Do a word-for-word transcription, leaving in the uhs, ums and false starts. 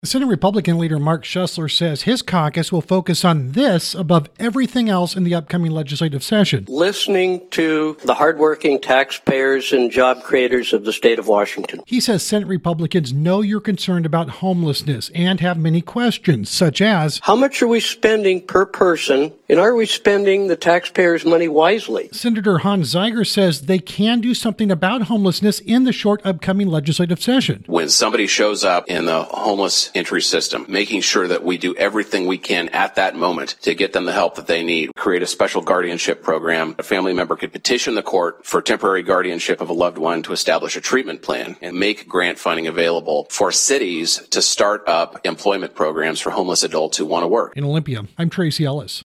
Senate Republican leader Mark Schuessler says his caucus will focus on this above everything else in the upcoming legislative session. Listening to the hardworking taxpayers and job creators of the state of Washington. He says Senate Republicans know you're concerned about homelessness and have many questions, such as, how much are we spending per person, and are we spending the taxpayers' money wisely? Senator Hans Zeiger says they can do something about homelessness in the short upcoming legislative session. When somebody shows up in the homeless entry system, making sure that we do everything we can at that moment to get them the help that they need. Create a special guardianship program. A family member could petition the court for temporary guardianship of a loved one to establish a treatment plan and make grant funding available for cities to start up employment programs for homeless adults who want to work. In Olympia, I'm Tracy Ellis.